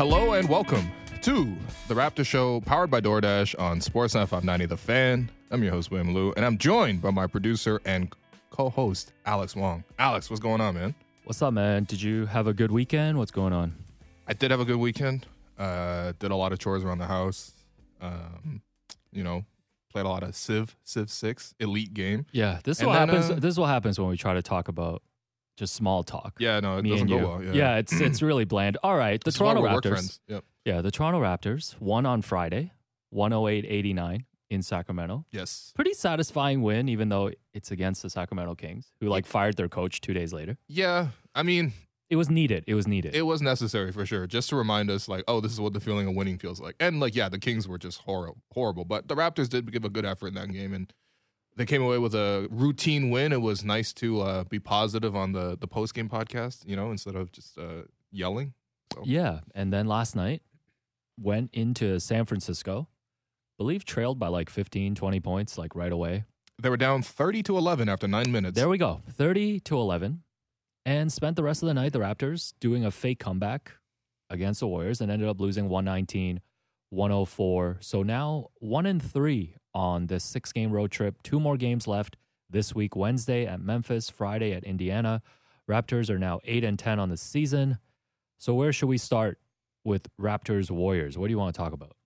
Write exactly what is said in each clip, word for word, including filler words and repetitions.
Hello and welcome to the Raptor Show, powered by DoorDash on Sportsnet five ninety The Fan. I'm your host, William Liu, and I'm joined by my producer and co-host, Alex Wong. Alex, what's going on, man? What's up, man? Did you have a good weekend? What's going on? I did have a good weekend. Uh, did a lot of chores around the house. Um, you know, played a lot of Civ, Civ six, Elite game. Yeah, this is And what then, happens. uh, This is what happens when we try to talk about just small talk. Yeah, no, it Me doesn't and go you. well. Yeah, Yeah, it's it's really bland. All right, the This is why Toronto we're work Raptors. friends. Yep. Yeah, the Toronto Raptors won on Friday, one oh eight eighty-nine in Sacramento. Yes. Pretty satisfying win, even though it's against the Sacramento Kings, who like fired their coach two days later. Yeah, I mean, It was needed. It was needed. it was necessary for sure, just to remind us, like, oh, this is what the feeling of winning feels like. And, like, yeah, the Kings were just horrible, horrible. But the Raptors did give a good effort in that game, and they came away with a routine win. It was nice to uh, be positive on the, the post-game podcast, you know, instead of just uh, yelling. So. Yeah, and then last night went into San Francisco, believe trailed by like fifteen, twenty points, like right away. They were down thirty to eleven after nine minutes. There we go, thirty to eleven, and spent the rest of the night, the Raptors, doing a fake comeback against the Warriors and ended up losing one nineteen, one oh four. So now one and three on this six-game road trip. Two more games left this week, Wednesday at Memphis, Friday at Indiana. Raptors are now eight and ten on the season. So where should we start with Raptors Warriors? What do you want to talk about?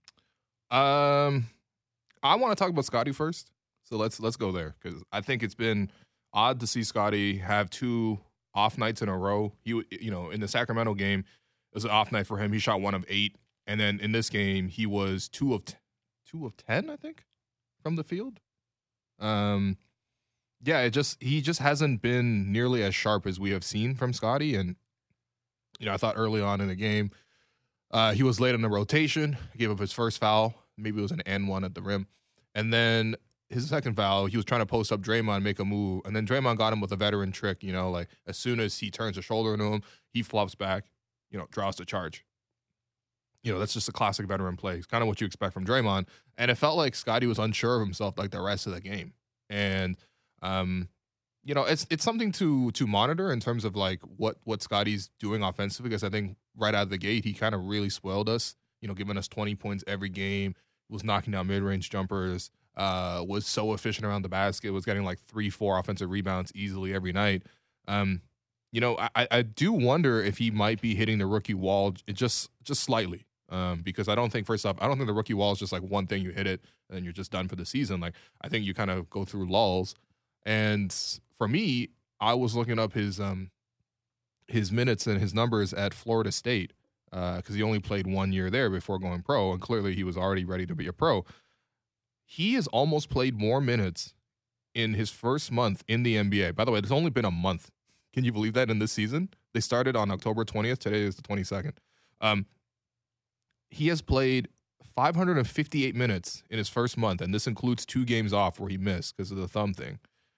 Um, I want to talk about Scottie first. So let's let's go there, because I think it's been odd to see Scottie have two off nights in a row. He, you know, in the Sacramento game, it was an off night for him. He shot one of eight, and then in this game, he was two of t- two of ten, I think, from the field. Um, yeah, it just he just hasn't been nearly as sharp as we have seen from Scottie, and you know, I thought early on in the game, uh, he was late in the rotation, gave up his first foul. Maybe it was an N one at the rim. And then his second foul, he was trying to post up Draymond, make a move. And then Draymond got him with a veteran trick, you know, like as soon as he turns a shoulder into him, he flops back, you know, draws the charge. You know, that's just a classic veteran play. It's kind of what you expect from Draymond. And it felt like Scottie was unsure of himself like the rest of the game. And, um, you know, it's it's something to to monitor in terms of like what, what Scottie's doing offensively, because I think right out of the gate, he kind of really spoiled us, you know, giving us twenty points every game, was knocking down mid-range jumpers, uh, was so efficient around the basket, was getting like three, four offensive rebounds easily every night. Um, you know, I, I do wonder if he might be hitting the rookie wall just just slightly, um, because I don't think, first off, I don't think the rookie wall is just like one thing, you hit it, and then you're just done for the season. Like, I think you kind of go through lulls. And for me, I was looking up his um his minutes and his numbers at Florida State, because uh, he only played one year there before going pro, and clearly he was already ready to be a pro. He has almost played more minutes in his first month in the N B A. By the way, it's only been a month. Can you believe that in this season? They started on October twentieth. Today is the twenty-second. Um, he has played five hundred fifty-eight minutes in his first month, and this includes two games off where he missed because of the thumb thing.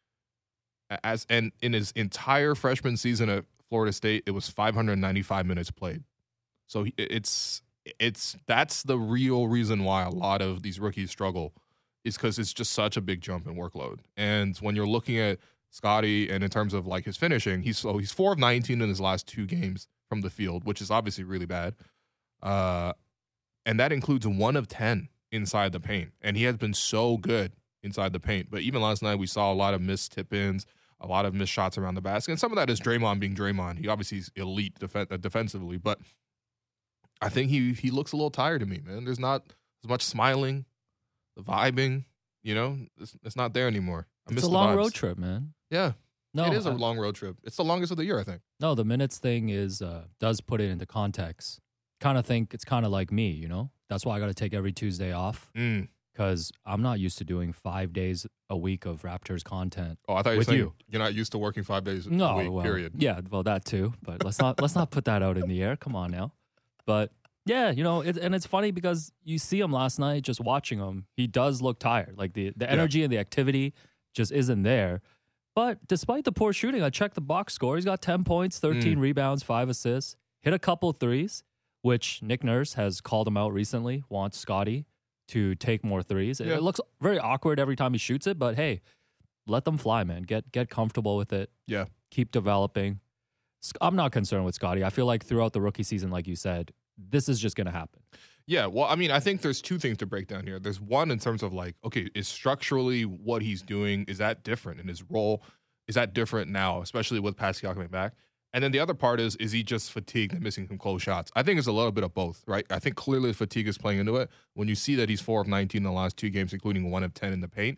As and in his entire freshman season at Florida State, it was five hundred ninety-five minutes played. So it's it's that's the real reason why a lot of these rookies struggle, is because it's just such a big jump in workload. And when you're looking at Scottie and in terms of like his finishing, he's so he's four of nineteen in his last two games from the field, which is obviously really bad. Uh, and that includes one of ten inside the paint. And he has been so good inside the paint. But even last night, we saw a lot of missed tip-ins, a lot of missed shots around the basket. And some of that is Draymond being Draymond. He obviously is elite def- uh, defensively, but I think he he looks a little tired to me, man. There's not as much smiling, the vibing, you know, it's, it's not there anymore. I It's miss a the long vibes. road trip, man. Yeah, No, it is a I- long road trip. It's the longest of the year, I think. No, the minutes thing is uh, does put it into context. Kind of think it's kind of like me, you know. That's why I got to take every Tuesday off, Mm. because I'm not used to doing five days a week of Raptors content. Oh, I thought you were With saying you. you're not used to working five days No, a week, well, period. yeah, well that too. But let's not let's not put that out in the air. Come on now. But yeah, you know, it, and it's funny because you see him last night, just watching him, he does look tired. Like the the energy and the activity just isn't there. But despite the poor shooting, I checked the box score. He's got ten points, thirteen Mm. rebounds, five assists, hit a couple threes, which Nick Nurse has called him out recently, wants Scottie to take more threes. It, Yeah. it looks very awkward every time he shoots it, but hey, let them fly, man. Get get comfortable with it. Yeah. Keep developing. Sc- I'm not concerned with Scottie. I feel like throughout the rookie season, like you said, this is just going to happen. Yeah, well, I mean, I think there's two things to break down here. There's one in terms of like, okay, is structurally what he's doing, is that different in his role? Is that different now, especially with Pascal coming back? And then the other part is, is he just fatigued and missing some close shots? I think it's a little bit of both, right? I think clearly fatigue is playing into it. When you see that he's four of nineteen in the last two games, including one of ten in the paint,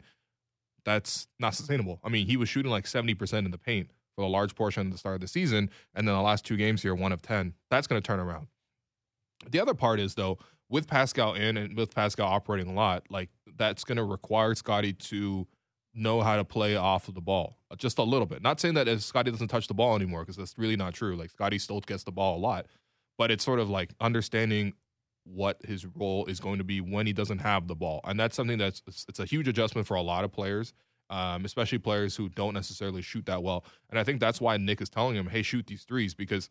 that's not sustainable. I mean, he was shooting like seventy percent in the paint for a large portion at the start of the season, and then the last two games here, one of ten. That's going to turn around. The other part is, though, with Pascal in and with Pascal operating a lot, like that's going to require Scottie to know how to play off of the ball just a little bit. Not saying that if Scottie doesn't touch the ball anymore, because that's really not true. Like Scottie still gets the ball a lot, but it's sort of like understanding what his role is going to be when he doesn't have the ball. And that's something that's it's a huge adjustment for a lot of players, um, especially players who don't necessarily shoot that well. And I think that's why Nick is telling him, hey, shoot these threes, because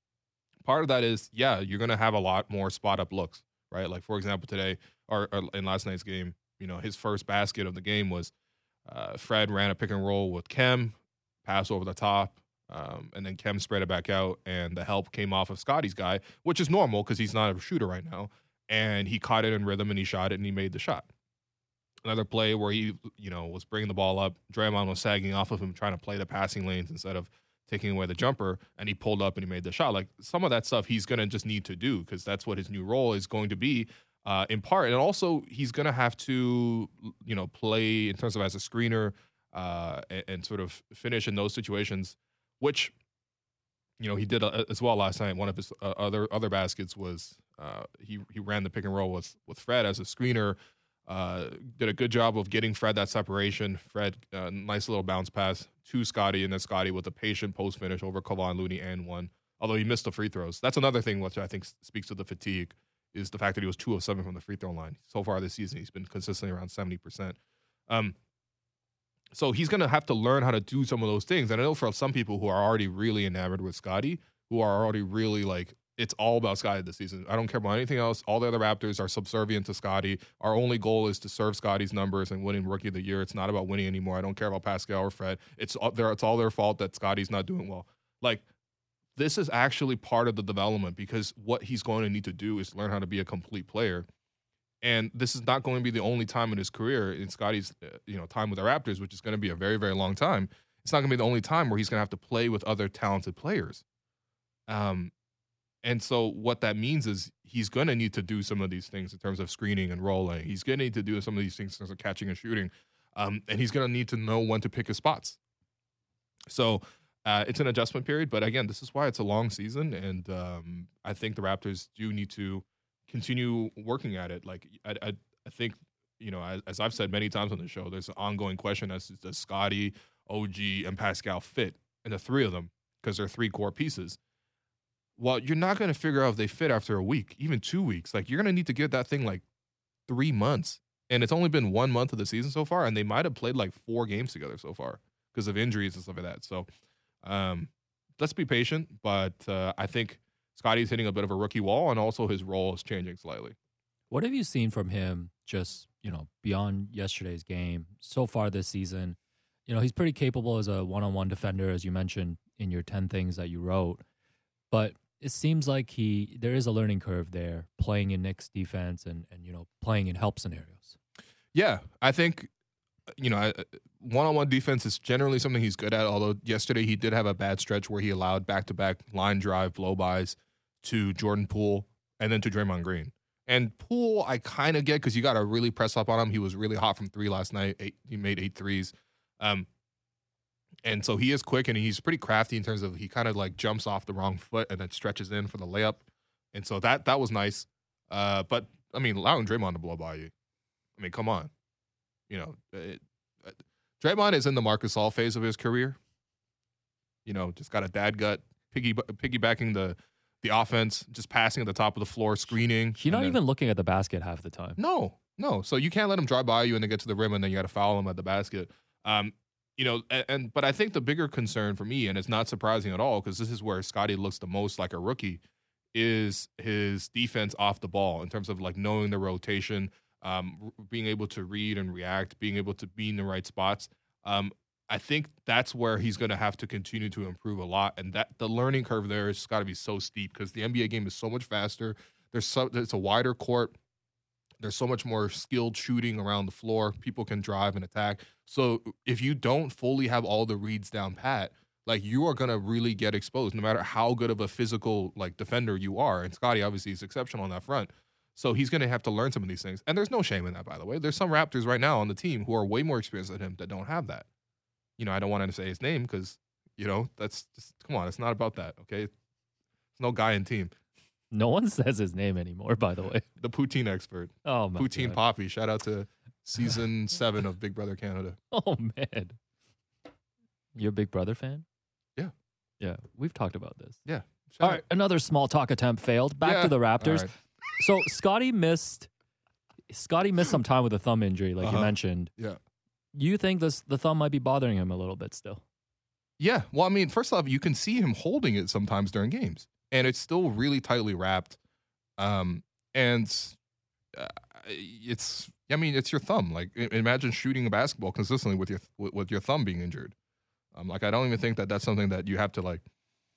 part of that is, yeah, you're going to have a lot more spot up looks. Right, like for example, today or, or in last night's game, you know, his first basket of the game was uh, Fred ran a pick and roll with Kem, pass over the top, um, and then Kem spread it back out, and the help came off of Scottie's guy, which is normal because he's not a shooter right now, and he caught it in rhythm and he shot it and he made the shot. Another play where he, you know, was bringing the ball up, Draymond was sagging off of him, trying to play the passing lanes instead of taking away the jumper, and he pulled up and he made the shot. Like some of that stuff he's going to just need to do because that's what his new role is going to be uh, in part. And also he's going to have to, you know, play in terms of as a screener uh, and, and sort of finish in those situations, which, you know, he did uh, as well last night. One of his uh, other other baskets was uh, he he ran the pick and roll with, with Fred as a screener. Uh, did a good job of getting Fred that separation. Fred, uh, nice little bounce pass to Scottie, and then Scottie with a patient post finish over Kevon Looney and one. Although he missed the free throws. That's another thing which I think speaks to the fatigue is the fact that he was two of seven from the free throw line. So far this season, he's been consistently around seventy percent. Um, so he's going to have to learn how to do some of those things. And I know for some people who are already really enamored with Scottie, who are already really like, it's all about Scottie this season. I don't care about anything else. All the other Raptors are subservient to Scottie. Our only goal is to serve Scottie's numbers and winning Rookie of the Year. It's not about winning anymore. I don't care about Pascal or Fred. It's all their, it's all their fault that Scottie's not doing well. Like, this is actually part of the development because what he's going to need to do is learn how to be a complete player. And this is not going to be the only time in his career in Scottie's uh, you know, time with the Raptors, which is going to be a very, very long time. It's not going to be the only time where he's going to have to play with other talented players. Um, And so what that means is he's going to need to do some of these things in terms of screening and rolling. He's going to need to do some of these things in terms of catching and shooting. Um, and he's going to need to know when to pick his spots. So uh, it's an adjustment period. But again, this is why it's a long season. And um, I think the Raptors do need to continue working at it. Like, I, I, I think, you know, as, as I've said many times on the show, there's an ongoing question as to does Scottie, O G, and Pascal fit? And the three of them, because they're three core pieces. Well, you're not going to figure out if they fit after a week, even two weeks. Like, you're going to need to give that thing like three months. And it's only been one month of the season so far, and they might have played like four games together so far because of injuries and stuff like that. So um, let's be patient. But uh, I think Scottie's hitting a bit of a rookie wall, and also his role is changing slightly. What have you seen from him just, you know, beyond yesterday's game so far this season? You know, he's pretty capable as a one-on-one defender, as you mentioned in your ten things that you wrote. But it seems like he there is a learning curve there, playing in Knicks defense and, and you know, playing in help scenarios. Yeah, I think, you know, one-on-one defense is generally something he's good at, although yesterday he did have a bad stretch where he allowed back-to-back line drive blow-bys to Jordan Poole and then to Draymond Green. And Poole, I kind of get because you got to really press up on him. He was really hot from three last night. Eight, he made eight threes. Um, and so he is quick and he's pretty crafty in terms of he kind of like jumps off the wrong foot and then stretches in for the layup. And so that that was nice. Uh, but, I mean, allowing Draymond to blow by you. I mean, come on. You know, it, uh, Draymond is in the Marc Gasol phase of his career. You know, just got a dad gut, piggy, piggybacking the the offense, just passing at the top of the floor, screening. He's not then, even looking at the basket half the time. No, no. So you can't let him drive by you and then get to the rim and then you got to foul him at the basket. Um, you know, and, and but I think the bigger concern for me, and it's not surprising at all, because this is where Scottie looks the most like a rookie, is his defense off the ball in terms of like knowing the rotation, um, being able to read and react, being able to be in the right spots. Um, I think that's where he's going to have to continue to improve a lot. And that the learning curve there has got to be so steep because the N B A game is so much faster. There's so, it's a wider court. There's so much more skilled shooting around the floor. People can drive and attack. So if you don't fully have all the reads down pat, like you are gonna really get exposed, no matter how good of a physical like defender you are. And Scottie obviously is exceptional on that front. So he's gonna have to learn some of these things. And there's no shame in that, by the way. There's some Raptors right now on the team who are way more experienced than him that don't have that. You know, I don't want to say his name because, you know, that's just come on, it's not about that, okay? There's no guy in team. No one says his name anymore, by the way. The poutine expert. Oh, my Poutine God. Poppy. Shout out to season seven of Big Brother Canada. Oh, man. You're a Big Brother fan? Yeah. Yeah, we've talked about this. Yeah. Shout All out. right, another small talk attempt failed. Back Yeah. to the Raptors. All right. So Scottie missed Scottie missed some time with a thumb injury, like Uh-huh. you mentioned. Yeah. You think this the thumb might be bothering him a little bit still? Yeah. Well, I mean, first off, you can see him holding it sometimes during games, and it's still really tightly wrapped. Um, and uh, it's, I mean, it's your thumb. Like, i- imagine shooting a basketball consistently with your with, with your thumb being injured. Um, like, I don't even think that that's something that you have to like.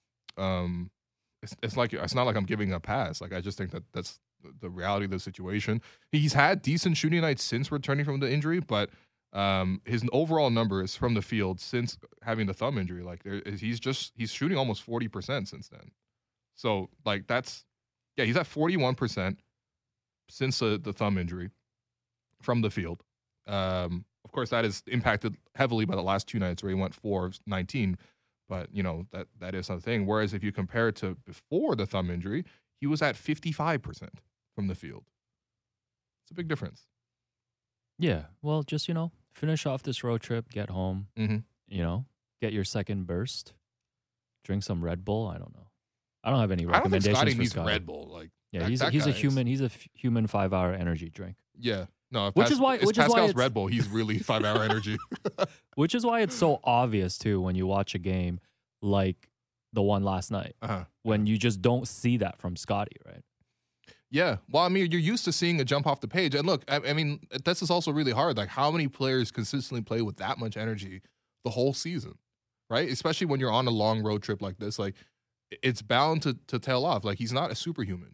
Um, it's it's like it's not like I'm giving a pass. Like, I just think that that's the reality of the situation. He's had decent shooting nights since returning from the injury, but um, his overall numbers from the field since having the thumb injury, like there, he's just he's shooting almost forty percent since then. So like that's yeah, he's at forty-one percent since the, the thumb injury from the field. Um, of course, that is impacted heavily by the last two nights where he went four of nineteen. But you know that that is something. Whereas if you compare it to before the thumb injury, he was at fifty-five percent from the field. It's a big difference. Yeah. Well, just, you know, finish off this road trip, get home, Mm-hmm. you know, get your second burst, drink some Red Bull. I don't know. I don't have any I don't think recommendations Scotty for needs Scotty. Red Bull. Like Yeah, that- he's a, that he's a guy is- human. He's a f- human five hour energy drink. Yeah. No, if Which Pas- is why- it's which is why Pascal's it's- Red Bull. He's really five hour energy. Which is why it's so obvious too when you watch a game like the one last night, Uh-huh. when you just don't see that from Scotty, right? Yeah. Well, I mean, you're used to seeing a jump off the page. And look, I, I mean, this is also really hard. Like, how many players consistently play with that much energy the whole season, right? Especially when you're on a long road trip like this. Like, it's bound to, to tail off. Like, he's not a superhuman.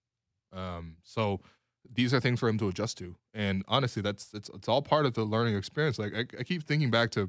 Um, so these are things for him to adjust to. And honestly, that's it's, it's all part of the learning experience. Like, I, I keep thinking back to,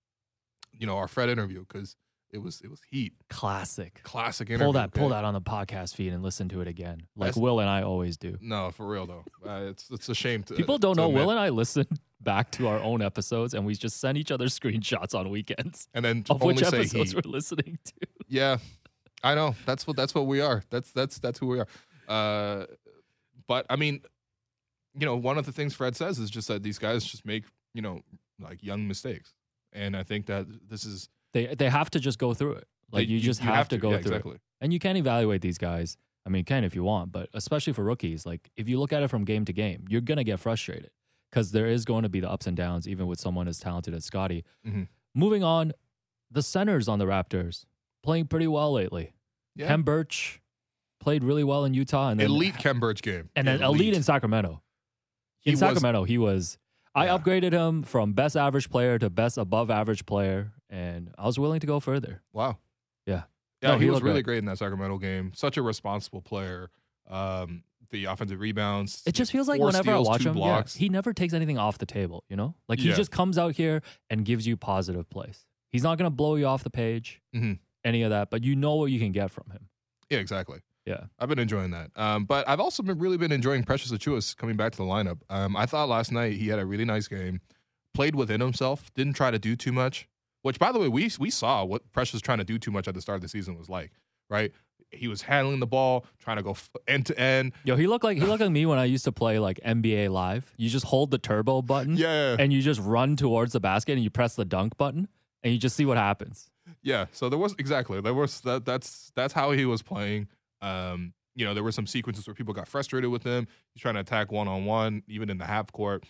you know, our Fred interview because it was it was heat. Classic. Classic interview. Pull that, pull okay? that on the podcast feed and listen to it again, like That's- Will and I always do. No, for real though. Uh, it's it's a shame to People don't to know admit. Will and I listen back to our own episodes, and we just send each other screenshots on weekends and then of only which say episodes he. we're listening to. Yeah, I know. That's what that's what we are. That's that's that's who we are. Uh, but I mean, you know, one of the things Fred says is just that these guys just make, you know, like young mistakes, and I think that this is They they have to just go through it. Like they- you just have, to go yeah, through it. exactly. And you can evaluate these guys. I mean, you can if you want, but especially for rookies, like if you look at it from game to game, you're going to get frustrated because there is going to be the ups and downs, even with someone as talented as Scotty. Mhm. Moving on, the centers on the Raptors playing pretty well lately. Yeah, Kem Birch played really well in Utah. And then, elite Kem Birch game, And then elite in Sacramento. He In was- Sacramento, he was. I Yeah. upgraded him from best average player to best above average player, and I was willing to go further. Wow. Yeah. Yeah, No, he, he was looked really great. great in that Sacramento game. Such a responsible player. Um, the offensive rebounds. It just feels like four whenever steals, I watch two him, yeah, blocks. he never takes anything off the table, you know? Like he Yeah. just comes out here and gives you positive plays. He's not going to blow you off the page, Mhm. any of that, but you know what you can get from him. Yeah, exactly. Yeah. I've been enjoying that. Um, but I've also been really been enjoying Precious Achiuwa coming back to the lineup. Um, I thought last night he had a really nice game, played within himself, didn't try to do too much. Which, by the way, we we saw what Precious trying to do too much at the start of the season was like. Right, he was handling the ball, trying to go f- end to end. Yo, he looked like he looked like me when I used to play like N B A Live. You just hold the turbo button Yeah, and you just run towards the basket and you press the dunk button and you just see what happens. yeah. So there was exactly there was that. That's that's how he was playing. Um, you know, there were some sequences where people got frustrated with him. He's trying to attack one on one, even in the half court,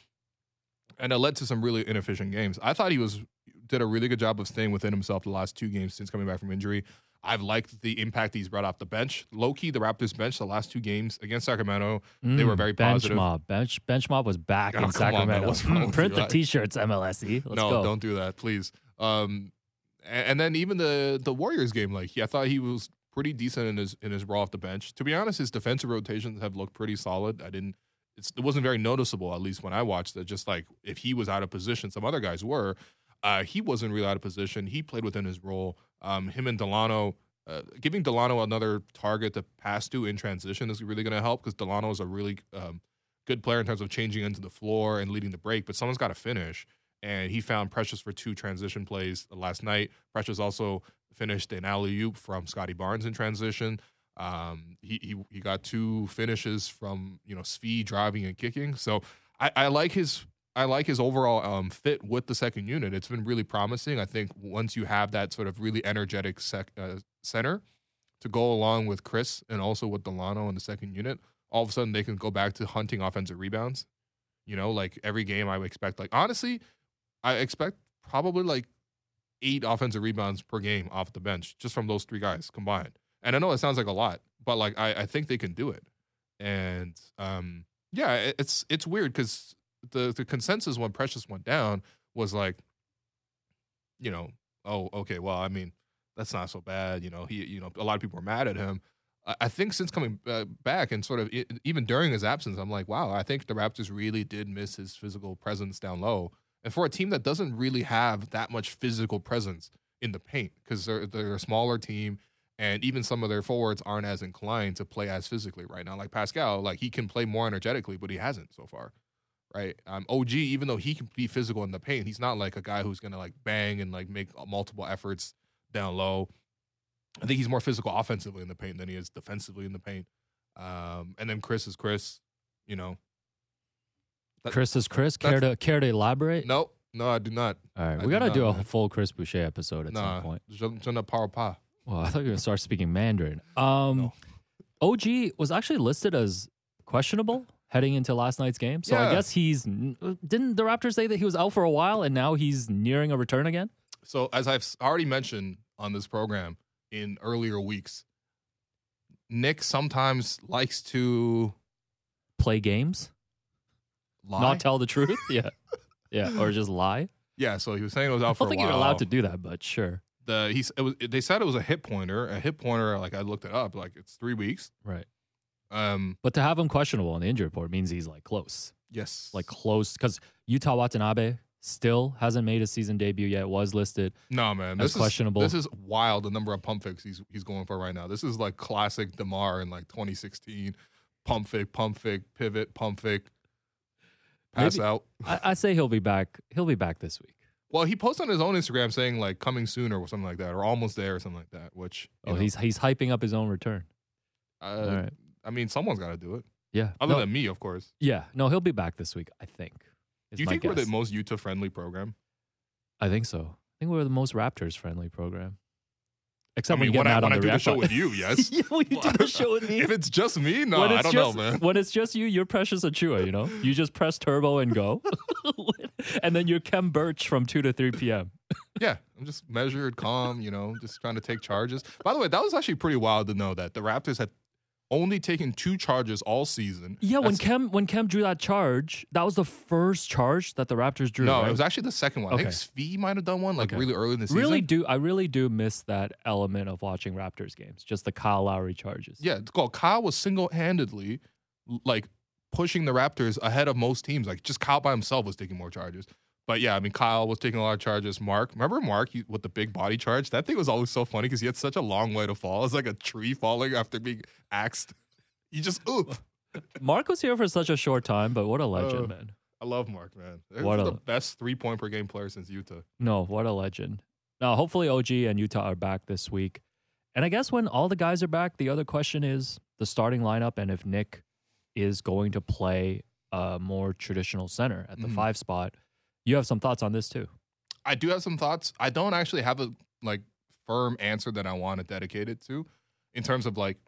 and it led to some really inefficient games. I thought he was did a really good job of staying within himself the last two games since coming back from injury. I've liked the impact he's brought off the bench. Low key, the Raptors bench the last two games against Sacramento, they were Mm, very bench positive. mob. Bench bench mob was back Oh, in come on, man. Sacramento. What's wrong with Print you? the I- t-shirts, M L S E. Let's no, go. don't do that, please. Um, and, and then even the the Warriors game, like he, I thought he was pretty decent in his in his role off the bench. To be honest, his defensive rotations have looked pretty solid. I didn't. It's, it wasn't very noticeable, at least when I watched it. Just like if he was out of position, some other guys were. Uh, he wasn't really out of position. He played within his role. Um, him and Delano, uh, giving Delano another target to pass to in transition is really going to help because Delano is a really um, good player in terms of changing into the floor and leading the break. But someone's got to finish. And he found Precious for two transition plays last night. Precious also finished an alley-oop from Scotty Barnes in transition. Um, he, he he got two finishes from, you know, Svi driving and kicking. So I, I like his I like his overall um, fit with the second unit. It's been really promising. I think once you have that sort of really energetic sec, uh, center to go along with Chris and also with Delano in the second unit, all of a sudden they can go back to hunting offensive rebounds. You know, like every game I would expect, like honestly, I expect probably like eight offensive rebounds per game off the bench just from those three guys combined. And I know it sounds like a lot, but like I, I think they can do it. And um, yeah, it, it's it's weird because the the consensus when Precious went down was like, you know, oh okay, well I mean that's not so bad. You know, he you know a lot of people are mad at him. I, I think since coming uh, back and sort of it, even during his absence, I'm like, wow, I think the Raptors really did miss his physical presence down low. And for a team that doesn't really have that much physical presence in the paint because they're they're a smaller team. And even some of their forwards aren't as inclined to play as physically right now. Like Pascal, like he can play more energetically, but he hasn't so far, right? Um, O G, even though he can be physical in the paint, he's not like a guy who's gonna like bang and like make multiple efforts down low. I think he's more physical offensively in the paint than he is defensively in the paint. Um, and then Chris is Chris, you know. That, Chris is Chris. Care to care to elaborate? No, no, I do not. All right, I we gotta not, do a man. full Chris Boucher episode at nah, some point. Je, je ne parle pas. Well, I thought you were going to start speaking Mandarin. Um, No. O G was actually listed as questionable heading into last night's game. So Yeah. I guess he's... Didn't the Raptors say that he was out for a while and now he's nearing a return again? So as I've already mentioned on this program in earlier weeks, Nick sometimes likes to Play games? lie. Not tell the truth? Yeah. Yeah, or just lie? Yeah, so he was saying it was out I for don't a think while. you're allowed to do that, but sure. The he's it was they said it was a hip pointer. A hip pointer, like I looked it up, like it's three weeks. Right. Um, But to have him questionable on the injury report means he's like close. yes, Like close. Because Yuta Watanabe still hasn't made a season debut yet, was listed. no man, as this questionable. Is, this is wild. The number of pump fakes he's he's going for right now. This is like classic DeMar in like twenty sixteen. Pump fake, pump fake, pivot, pump fake, pass Maybe- out. I, I say he'll be back. He'll be back this week. Well, he posted on his own Instagram saying like coming soon or something like that, or almost there or something like that. Which you Oh, know, he's he's hyping up his own return. uh, All right. I mean, someone's got to do it, Yeah. other no, than me, of course. yeah. No, he'll be back this week, I think. is Do you my think we're guess. the most Utah friendly program? I think so. I think we're the most Raptors friendly program. Except I mean, when when you get I, mad when on I the do the ref- show with you, yes. yeah, when you do the show with me. If it's just me, no, When it's I don't just, know, man. When it's just you, you're Precious Achua, you know? You just press turbo and go. And then you're Kem Birch from two to three p.m. Yeah, I'm just measured, calm, you know, just trying to take charges. By the way, that was actually pretty wild to know that the Raptors had only taken two charges all season. Yeah, when That's- Kem when Kem drew that charge, that was the first charge that the Raptors drew. No, right? it was actually the second one. I think Okay. Svi might have done one like Okay. really early in the season. really do I really do miss that element of watching Raptors games. Just the Kyle Lowry charges. Yeah, it's called Kyle was single-handedly like pushing the Raptors ahead of most teams. Like just Kyle by himself was taking more charges. But yeah, I mean Kyle was taking a lot of charges. Mark, remember Mark he, with the big body charge? That thing was always so funny because he had such a long way to fall. It's like a tree falling after being axed. You just oop. Mark was here for such a short time, but what a legend, Uh, man. I love Mark, man. He's What the a- best three-point per game player since Utah. No, what a legend. Now, hopefully O G and Utah are back this week. And I guess when all the guys are back, the other question is the starting lineup and if Nick is going to play a more traditional center at the Mhm. five spot. You have some thoughts on this too. I do have some thoughts. I don't actually have a like firm answer that I want to dedicate it to in terms of like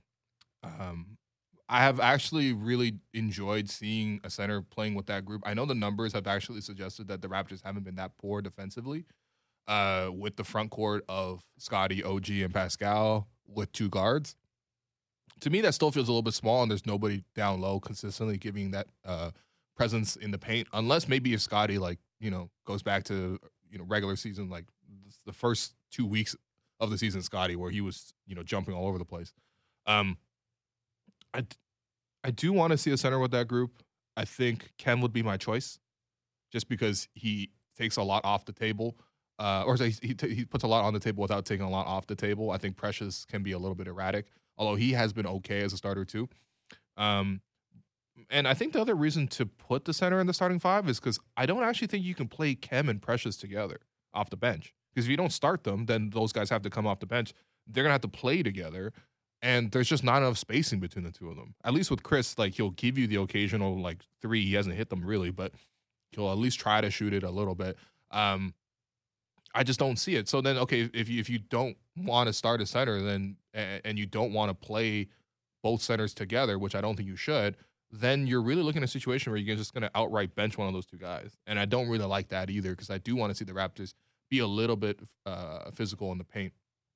um I have actually really enjoyed seeing a center playing with that group. I know the numbers have actually suggested that the Raptors haven't been that poor defensively uh, with the front court of Scotty, O G, and Pascal with two guards. To me, that still feels a little bit small, and there's nobody down low consistently giving that uh, presence in the paint, unless maybe if Scotty, like, you know, goes back to, you know, regular season, like the first two weeks of the season, Scotty, where he was, you know, jumping all over the place. Um, I, I do want to see a center with that group. I think Kem would be my choice, just because he takes a lot off the table, uh, or he he, t- he puts a lot on the table without taking a lot off the table. I think Precious can be a little bit erratic, although he has been okay as a starter too. Um, and I think the other reason to put the center in the starting five is because I don't actually think you can play Kem and Precious together off the bench. Because if you don't start them, then those guys have to come off the bench. They're gonna have to play together, and there's just not enough spacing between the two of them. At least with Chris, like he'll give you the occasional like three. He hasn't hit them really, but he'll at least try to shoot it a little bit. Um, I just don't see it. So then, okay, if you if you don't want to start a center, then and you don't want to play both centers together, which I don't think you should, then you're really looking at a situation where you're just going to outright bench one of those two guys. And I don't really like that either, because I do want to see the Raptors be a little bit uh, physical in the paint.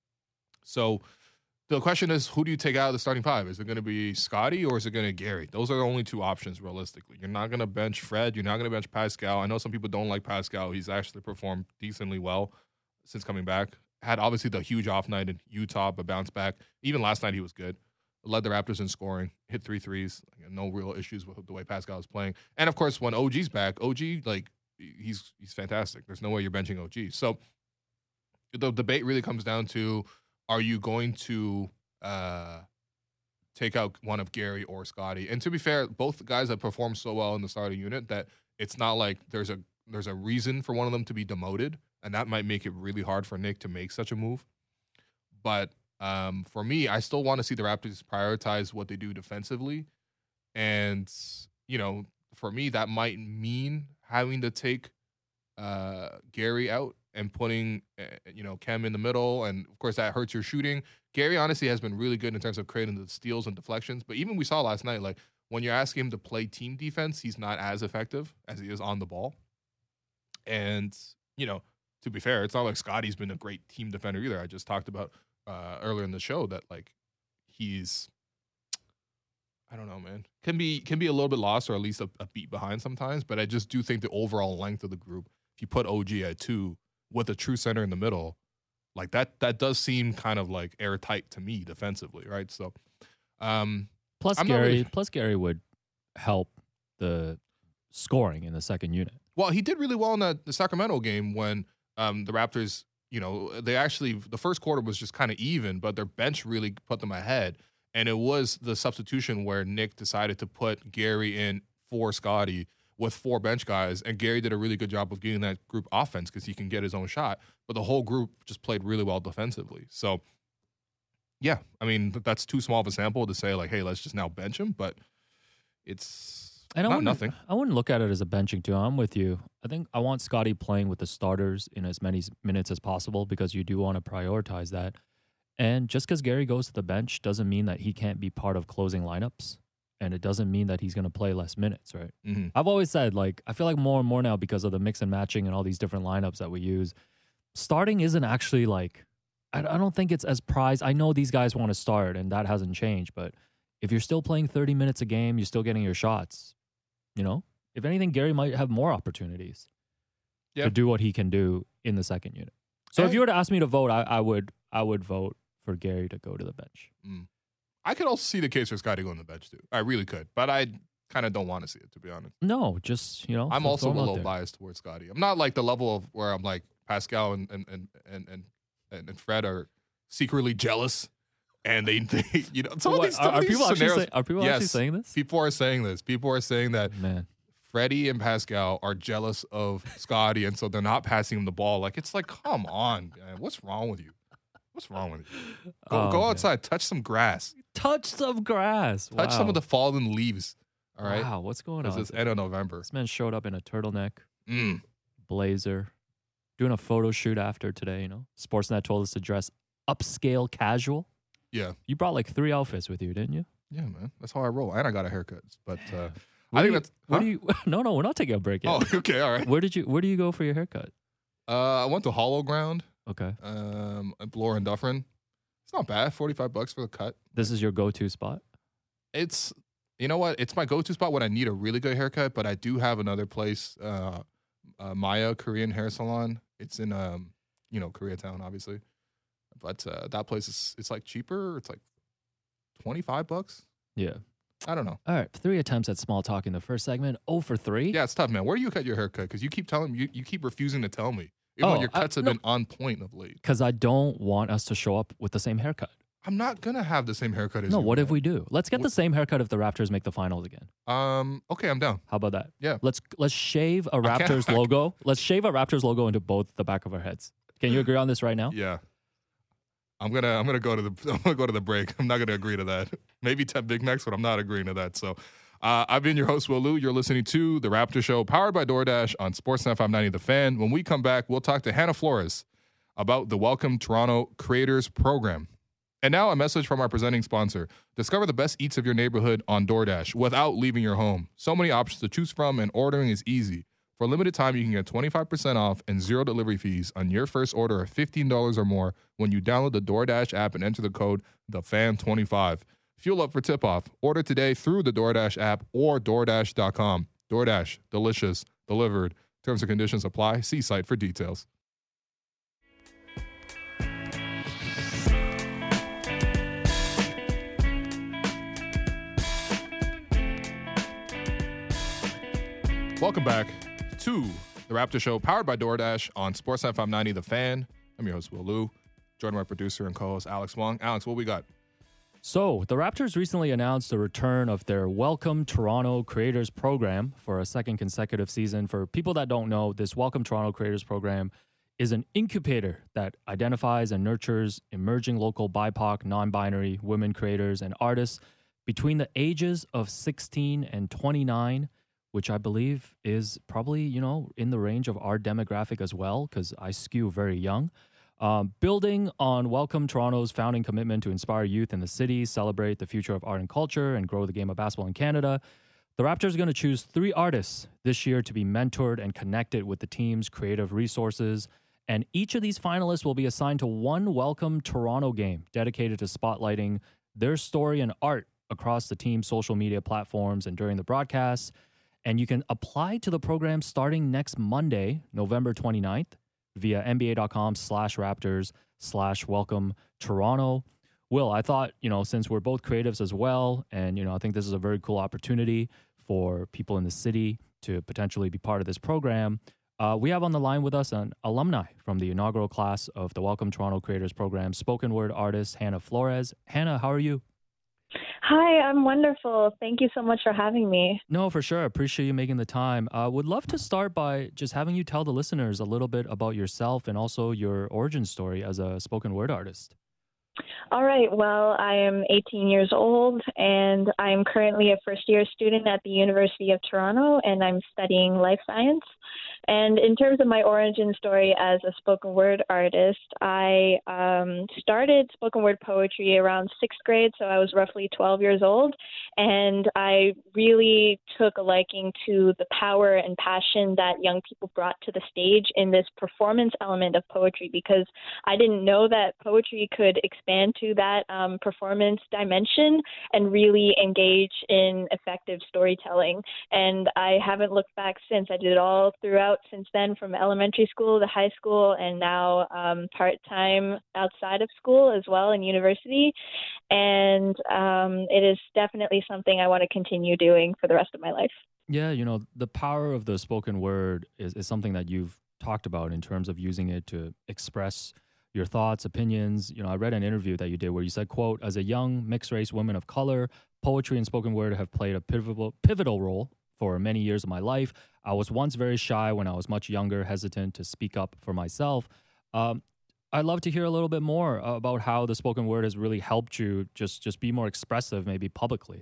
So the question is, who do you take out of the starting five? Is it going to be Scotty or is it going to be Gary? Those are the only two options realistically. You're not going to bench Fred. You're not going to bench Pascal. I know some people don't like Pascal. He's actually performed decently well since coming back. Had obviously the huge off night in Utah, but bounced back. Even last night he was good. Led the Raptors in scoring, hit three threes. No real issues with the way Pascal was playing. And of course, when O G's back, O G, like, he's he's fantastic. There's no way you're benching O G. So the debate really comes down to, are you going to uh, take out one of Gary or Scotty? And to be fair, both guys have performed so well in the starting unit that it's not like there's a there's a reason for one of them to be demoted, and that might make it really hard for Nick to make such a move. But um, for me, I still want to see the Raptors prioritize what they do defensively. And, you know, for me, that might mean having to take uh, Gary out and putting, uh, you know, Kem in the middle. And, of course, that hurts your shooting. Gary, honestly, has been really good in terms of creating the steals and deflections. But even we saw last night, like, when you're asking him to play team defense, he's not as effective as he is on the ball. And, you know, to be fair, it's not like Scotty's been a great team defender either. I just talked about uh, earlier in the show that, like, he's, I don't know, man, can be can be a little bit lost or at least a, a beat behind sometimes. But I just do think the overall length of the group, if you put O G at two with a true center in the middle, like that, that does seem kind of like airtight to me defensively, right? So, um, plus I'm Gary, really, plus Gary would help the scoring in the second unit. Well, he did really well in that the Sacramento game when um, the Raptors, you know, they actually, the first quarter was just kind of even, but their bench really put them ahead. And it was the substitution where Nick decided to put Gary in for Scotty with four bench guys. And Gary did a really good job of getting that group offense because he can get his own shot. But the whole group just played really well defensively. So, yeah, I mean, that's too small of a sample to say, like, hey, let's just now bench him. But it's and I not wouldn't, nothing. I wouldn't look at it as a benching, too. I'm with you. I think I want Scotty playing with the starters in as many minutes as possible because you do want to prioritize that. And just because Gary goes to the bench doesn't mean that he can't be part of closing lineups. And it doesn't mean that he's going to play less minutes, right? Mm-hmm. I've always said, like, I feel like more and more now because of the mix and matching and all these different lineups that we use, starting isn't actually like, I, I don't think it's as prized. I know these guys want to start and that hasn't changed. But if you're still playing thirty minutes a game, you're still getting your shots, you know? If anything, Gary might have more opportunities yep. to do what he can do in the second unit. So and if you were to ask me to vote, I, I would I would vote for Gary to go to the bench. Mm. I could also see the case for Scotty going to the bench too. I really could, but I kind of don't want to see it, to be honest. No, just, you know, I'm also a little there. biased towards Scotty. I'm not like the level of where I'm like Pascal and and and and, and, and Fred are secretly jealous, and they, they you know, some what, of these, some are, of are these people scenarios. Actually say, are people yes, actually saying this? People are saying this. People are saying that Man. Freddie and Pascal are jealous of Scotty, and so they're not passing him the ball. Like, it's like, come on, man. What's wrong with you? What's wrong with you? Go, oh, go man. outside, touch some grass. Touch some grass. Touch wow. some of the fallen leaves. All right. Wow, what's going on? It's end of November. This man showed up in a turtleneck, mm. blazer, doing a photo shoot after today, you know? Sportsnet told us to dress upscale casual. Yeah. You brought like three outfits with you, didn't you? Yeah, man. That's how I roll. And I got a haircut. But uh, I think you, that's. Huh? Where do you? No, no, we're not taking a break yet. Oh, okay, all right. Where did you? Where do you go for your haircut? Uh, I went to Hollow Ground. Okay. Um, at Bloor and Dufferin. It's not bad. Forty-five bucks for the cut. This is your go-to spot. It's, you know what? It's my go-to spot when I need a really good haircut. But I do have another place, uh, uh Maya Korean Hair Salon. It's in um, you know, Koreatown, obviously. but uh, that place is it's like cheaper. It's like twenty-five bucks. Yeah. I don't know. All right, three attempts at small talk in the first segment. Oh for three. Yeah, it's tough, man. Where do you cut your haircut? Because you keep telling me, you, you keep refusing to tell me. Even Oh, though your I- cuts have no. been on point of late. Because I don't want us to show up with the same haircut. I'm not gonna have the same haircut as No, you. what man. if we do? Let's get Wh- the same haircut if the Raptors make the finals again. Um. Okay, I'm down. How about that? Yeah. Let's let's shave a I can't- Raptors logo. Let's shave a Raptors logo into both the back of our heads. Can you agree on this right now? Yeah. I'm gonna I'm gonna go to the I'm gonna go to the break. I'm not gonna agree to that. Maybe ten Big Macs, but I'm not agreeing to that. So, uh, I've been your host Will Lou. You're listening to the Raptor Show, powered by DoorDash on Sportsnet five ninety The Fan. When we come back, we'll talk to Hannah Flores about the Welcome Toronto Creators Program. And now a message from our presenting sponsor. Discover the best eats of your neighborhood on DoorDash without leaving your home. So many options to choose from, and ordering is easy. For a limited time, you can get twenty-five percent off and zero delivery fees on your first order of fifteen dollars or more when you download the DoorDash app and enter the code the fan twenty-five. Fuel up for tip-off. Order today through the DoorDash app or DoorDash dot com. DoorDash, delicious, delivered. Terms and conditions apply. See site for details. Welcome back to the Raptor Show, powered by DoorDash on Sportsnet five ninety The Fan. I'm your host, Will Lou. Joined by producer and co-host Alex Wong. Alex, what we got? So, the Raptors recently announced the return of their Welcome Toronto Creators Program for a second consecutive season. For people that don't know, this Welcome Toronto Creators Program is an incubator that identifies and nurtures emerging local B I P O C, non-binary women creators and artists between the ages of sixteen and twenty-nine, which I believe is probably, you know, in the range of our demographic as well, because I skew very young. Um, building on Welcome Toronto's founding commitment to inspire youth in the city, celebrate the future of art and culture, and grow the game of basketball in Canada, the Raptors are going to choose three artists this year to be mentored and connected with the team's creative resources. And each of these finalists will be assigned to one Welcome Toronto game dedicated to spotlighting their story and art across the team's social media platforms and during the broadcasts. And you can apply to the program starting next Monday, November twenty-ninth, via nba.com slash Raptors slash welcome Toronto. Will, I thought, you know, since we're both creatives as well, and, you know, I think this is a very cool opportunity for people in the city to potentially be part of this program. Uh, we have on the line with us an alumni from the inaugural class of the Welcome Toronto Creators Program, spoken word artist Hannah Flores. Hannah, how are you? Hi, I'm wonderful. Thank you so much for having me. No, for sure. Appreciate you making the time. Uh, would love to start by just having you tell the listeners a little bit about yourself and also your origin story as a spoken word artist. All right. Well, I am eighteen years old, and I'm currently a first-year student at the University of Toronto, and I'm studying life science. And in terms of my origin story as a spoken word artist, I um, started spoken word poetry around sixth grade, so I was roughly twelve years old. And I really took a liking to the power and passion that young people brought to the stage in this performance element of poetry, because I didn't know that poetry could expand to that um, performance dimension and really engage in effective storytelling. And I haven't looked back since. I did it all throughout since then, from elementary school to high school, and now um, part-time outside of school as well in university. And um, it is definitely something I want to continue doing for the rest of my life. Yeah, you know, the power of the spoken word is, is something that you've talked about in terms of using it to express your thoughts, opinions. You know, I read an interview that you did where you said, quote, "As a young mixed race woman of color, poetry and spoken word have played a pivotal pivotal role for many years of my life. I was once very shy when I was much younger, hesitant to speak up for myself." Um, I'd love to hear a little bit more about how the spoken word has really helped you just, just be more expressive, maybe publicly.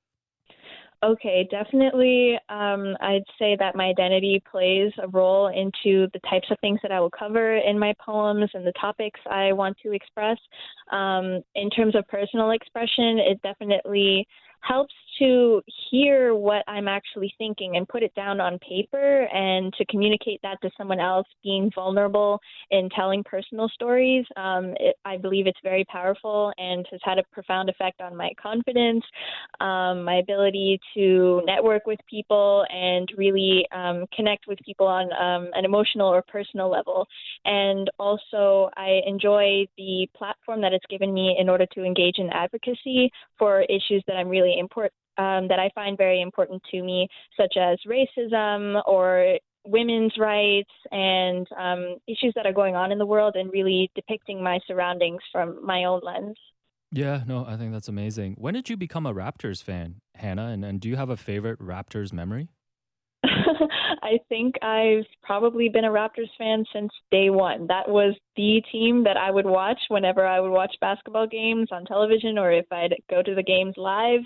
Okay, definitely. Um, I'd say that my identity plays a role into the types of things that I will cover in my poems and the topics I want to express. Um, in terms of personal expression, it definitely helps to hear what I'm actually thinking and put it down on paper and to communicate that to someone else, being vulnerable in telling personal stories, um, it, I believe it's very powerful and has had a profound effect on my confidence, um, my ability to network with people and really um, connect with people on um, an emotional or personal level. And also, I enjoy the platform that it's given me in order to engage in advocacy for issues that I'm really important, um, that I find very important to me, such as racism or women's rights and um, issues that are going on in the world, and really depicting my surroundings from my own lens. Yeah, no, I think that's amazing. When did you become a Raptors fan, Hannah? And, and do you have a favorite Raptors memory? I think I've probably been a Raptors fan since day one. That was the team that I would watch whenever I would watch basketball games on television or if I'd go to the games live.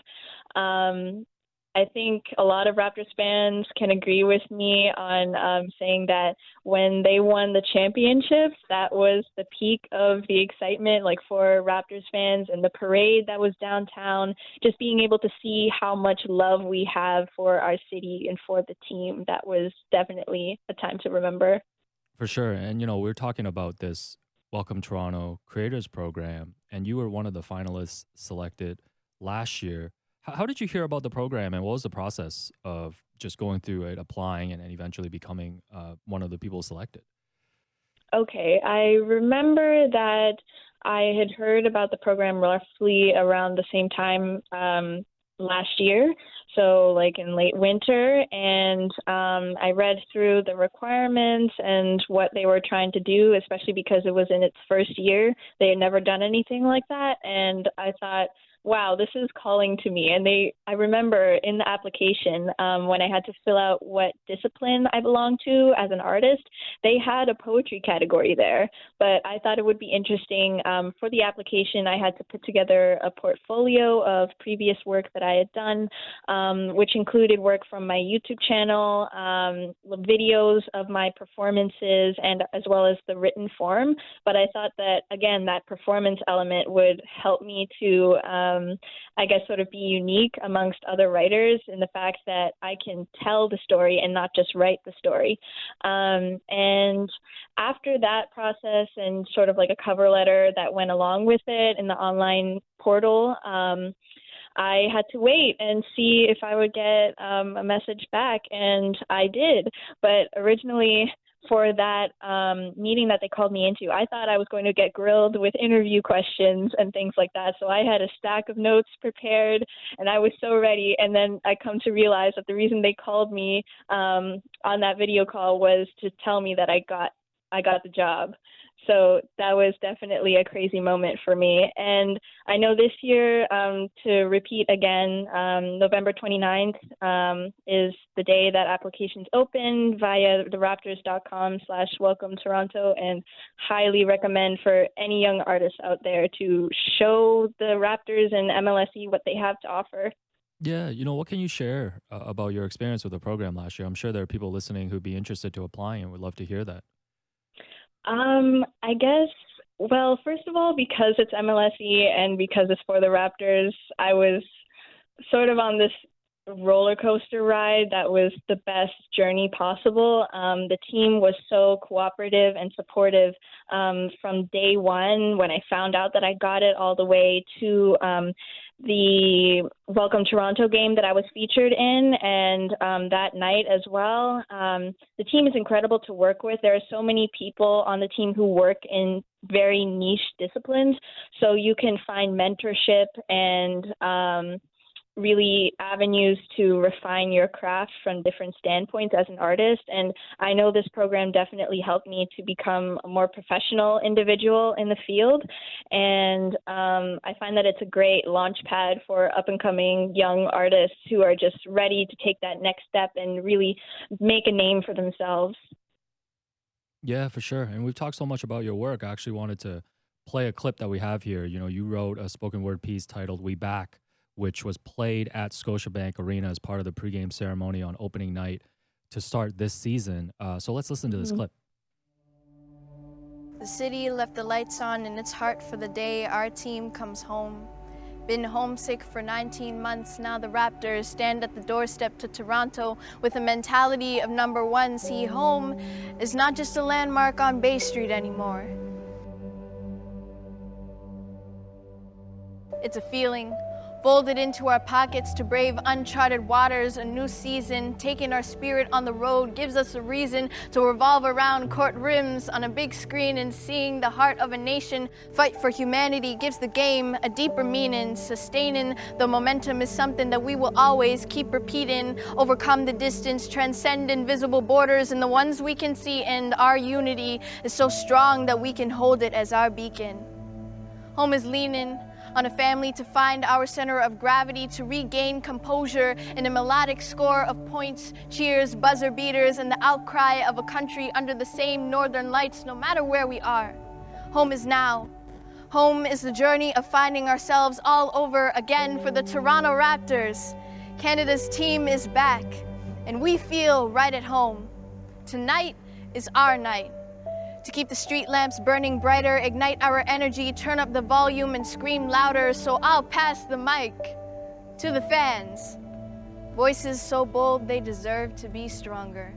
Um, I think a lot of Raptors fans can agree with me on um, saying that when they won the championships, that was the peak of the excitement, like for Raptors fans, and the parade that was downtown, just being able to see how much love we have for our city and for the team. That was definitely a time to remember. For sure. And, you know, we're talking about this Welcome Toronto Creators Program, and you were one of the finalists selected last year. How did you hear about the program, and what was the process of just going through it, applying, and, and eventually becoming uh, one of the people selected? Okay, I remember that I had heard about the program roughly around the same time um, last year, so like in late winter, and um, I read through the requirements and what they were trying to do, especially because it was in its first year. They had never done anything like that, and I thought, wow, this is calling to me. And they, I remember in the application, um, when I had to fill out what discipline I belong to as an artist, they had a poetry category there. But I thought it would be interesting. Um, for the application, I had to put together a portfolio of previous work that I had done, um, which included work from my YouTube channel, um, videos of my performances, and as well as the written form. But I thought that, again, that performance element would help me to um, Um, I guess sort of be unique amongst other writers in the fact that I can tell the story and not just write the story. Um, and after that process and sort of like a cover letter that went along with it in the online portal, um, I had to wait and see if I would get um, a message back, and I did. But originally, for that um, meeting that they called me into, I thought I was going to get grilled with interview questions and things like that. So I had a stack of notes prepared, and I was so ready. And then I come to realize that the reason they called me um, on that video call was to tell me that I got I got the job. So that was definitely a crazy moment for me. And I know this year, um, to repeat again, um, November twenty-ninth um, is the day that applications open via the raptors.com slash welcome Toronto, and highly recommend for any young artists out there to show the Raptors and M L S E what they have to offer. Yeah, you know, what can you share uh, about your experience with the program last year? I'm sure there are people listening who'd be interested to apply and would love to hear that. Um, I guess, well, first of all, because it's M L S E and because it's for the Raptors, I was sort of on this roller coaster ride that was the best journey possible. Um, the team was so cooperative and supportive um, from day one when I found out that I got it, all the way to um, the Welcome Toronto game that I was featured in, and um, that night as well. Um, the team is incredible to work with. There are so many people on the team who work in very niche disciplines, so you can find mentorship and um, really avenues to refine your craft from different standpoints as an artist. And I know this program definitely helped me to become a more professional individual in the field. And um, I find that it's a great launch pad for up-and-coming young artists who are just ready to take that next step and really make a name for themselves. Yeah, for sure. And we've talked so much about your work. I actually wanted to play a clip that we have here. You know, you wrote a spoken word piece titled We Back, which was played at Scotiabank Arena as part of the pregame ceremony on opening night to start this season. Uh, so let's listen to this clip. The city left the lights on in its heart for the day our team comes home. Been homesick for nineteen months, now the Raptors stand at the doorstep to Toronto with a mentality of number one. See, home is not just a landmark on Bay Street anymore. It's a feeling, folded into our pockets to brave uncharted waters. A new season, taking our spirit on the road, gives us a reason to revolve around court rims on a big screen, and seeing the heart of a nation fight for humanity gives the game a deeper meaning. Sustaining the momentum is something that we will always keep repeating. Overcome the distance, transcend invisible borders, and the ones we can see, and our unity is so strong that we can hold it as our beacon. Home is leaning on a family to find our center of gravity, to regain composure in a melodic score of points, cheers, buzzer beaters, and the outcry of a country under the same northern lights, no matter where we are. Home is now. Home is the journey of finding ourselves all over again for the Toronto Raptors. Canada's team is back, and we feel right at home. Tonight is our night. To keep the street lamps burning brighter, ignite our energy, turn up the volume and scream louder. So I'll pass the mic to the fans. Voices so bold they deserve to be stronger.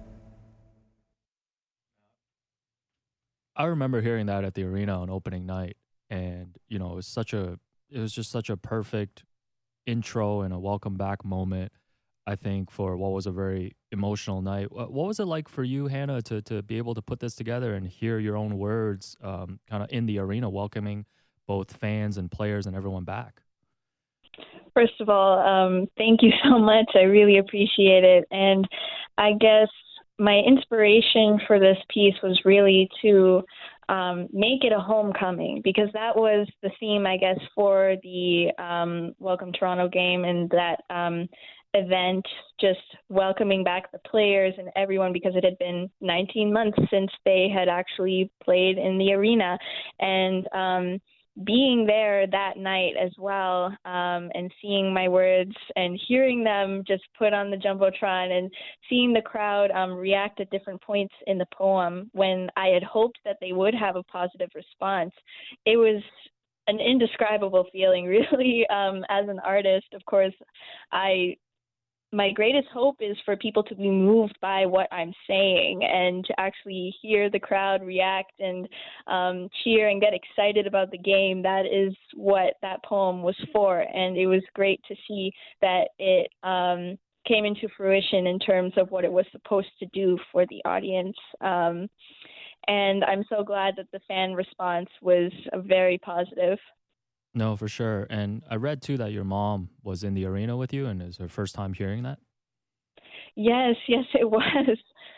I remember hearing that at the arena on opening night, and you know, it was such a, it was just such a perfect intro and a welcome back moment, I think, for what was a very emotional night. What what was it like for you, Hannah, to to be able to put this together and hear your own words, um, kind of in the arena, welcoming both fans and players and everyone back? First of all, um, thank you so much. I really appreciate it. And I guess my inspiration for this piece was really to um, make it a homecoming, because that was the theme, I guess, for the um, Welcome Toronto game, and that um, event, just welcoming back the players and everyone, because it had been nineteen months since they had actually played in the arena. And um, being there that night as well, um, and seeing my words and hearing them just put on the Jumbotron, and seeing the crowd um, react at different points in the poem when I had hoped that they would have a positive response, it was an indescribable feeling, really. Um, as an artist, of course, I my greatest hope is for people to be moved by what I'm saying, and to actually hear the crowd react and um, cheer and get excited about the game. That is what that poem was for. And it was great to see that it um, came into fruition in terms of what it was supposed to do for the audience. Um, and I'm so glad that the fan response was very positive. No, for sure. And I read too that your mom was in the arena with you, and it was her first time hearing that. Yes, yes, it was.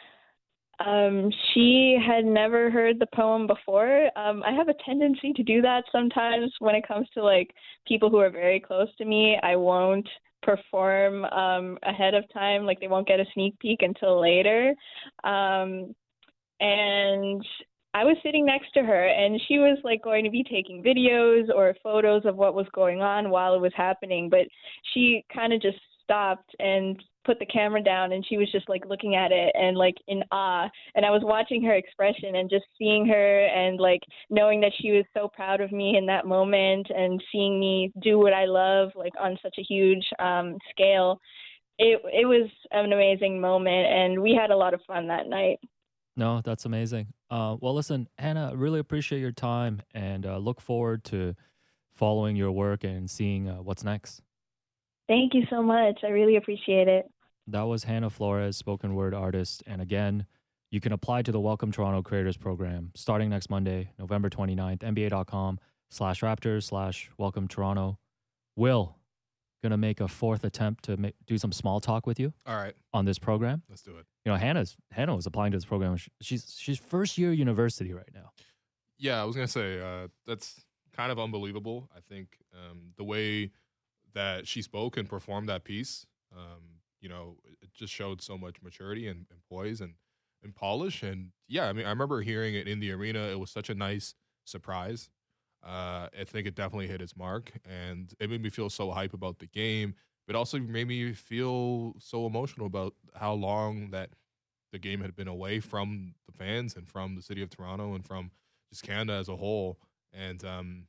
Um, she had never heard the poem before. Um, I have a tendency to do that sometimes when it comes to like people who are very close to me. I won't perform um, ahead of time, like they won't get a sneak peek until later. Um, and I was sitting next to her, and she was like going to be taking videos or photos of what was going on while it was happening, but she kind of just stopped and put the camera down, and she was just like looking at it and like in awe. And I was watching her expression and just seeing her, and like knowing that she was so proud of me in that moment, and seeing me do what I love, like on such a huge um, scale. It it was an amazing moment, and we had a lot of fun that night. No, that's amazing. Uh, well, listen, Hannah, I really appreciate your time, and uh, look forward to following your work and seeing uh, what's next. Thank you so much. I really appreciate it. That was Hannah Flores, spoken word artist. And again, you can apply to the Welcome Toronto Creators Program starting next Monday, November twenty-ninth, N B A dot com slash Raptors slash Welcome Toronto. Will, gonna make a fourth attempt to make, do some small talk with you. All right. On this program. Let's do it. You know, Hannah's Hannah was applying to this program. She's she's first year university right now. Yeah, I was gonna say uh, that's kind of unbelievable. I think um, the way that she spoke and performed that piece, um, you know, it just showed so much maturity and, and poise and, and polish. And yeah, I mean, I remember hearing it in the arena. It was such a nice surprise. Uh, I think it definitely hit its mark, and it made me feel so hype about the game, but also made me feel so emotional about how long that the game had been away from the fans and from the city of Toronto and from just Canada as a whole. And um,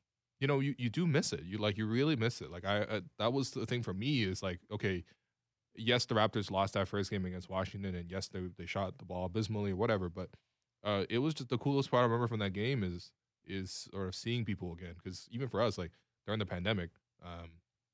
you know, you, you do miss it. You like you really miss it. Like I uh, that was the thing for me is like, okay, yes, the Raptors lost that first game against Washington, and yes, they they shot the ball abysmally or whatever. But uh, it was just the coolest part I remember from that game is is sort of seeing people again. Because even for us, like during the pandemic, um,